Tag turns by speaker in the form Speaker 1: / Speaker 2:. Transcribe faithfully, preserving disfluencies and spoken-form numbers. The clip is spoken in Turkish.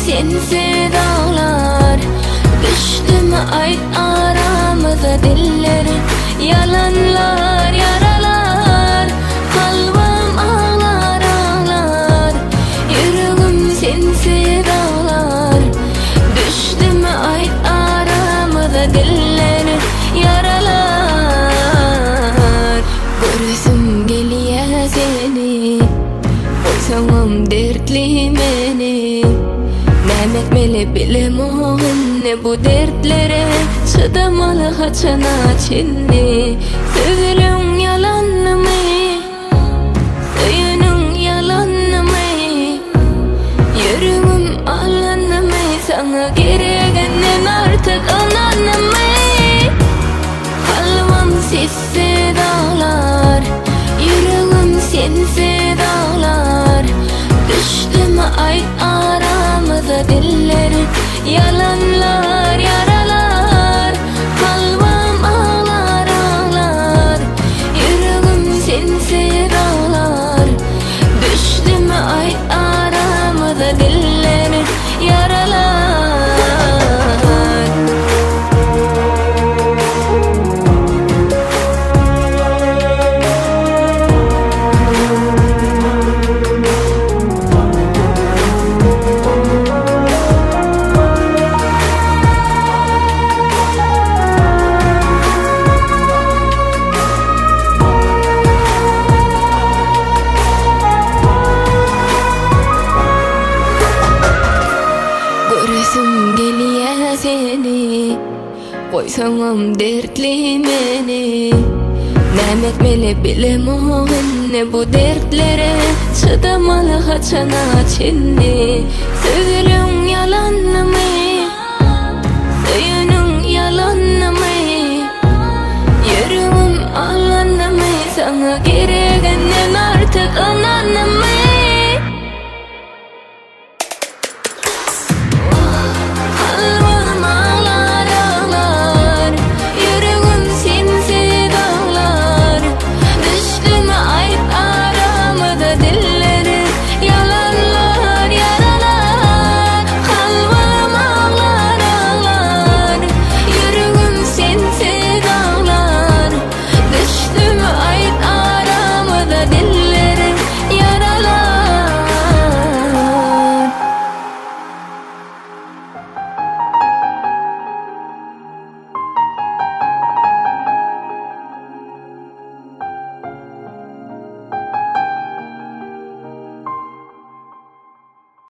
Speaker 1: sensiz ağlar. Düştüm ay aramıza dillerin, yalanlar yaralar. Kalbim ağlar ağlar, yüreğim sensiz ağlar. Düştüm ay aramıza dillerin, yaralar. Görsüm geliyor seni, koysamam dertli meni. Nämetmeli bilemem ne bu dertlere, çıdamalı haçana çinni. Sözlüğün yalan mı, söyünün yalan mı? Yüreğim alan mı, sana gereğinden artık anan mı? Kalbim sessiz ağlar, yüreğim sensiz ağlar. Düştüm ay aramıza dillerin, yalanlar yaralar. Kalbim ağlar ağlar, yüreğim sensiz ağlar. Düştüm ay aramıza dillerin, yaralar. Görsüm geliyor seni, koysamam dertli meni. Nämetmeli bilemem ne bu dertlere, çıdamalı haçana çinni. Sözlüğün yalan mı, söyünün yalan mı? Yüreğim alan mı, sana gereğinden artık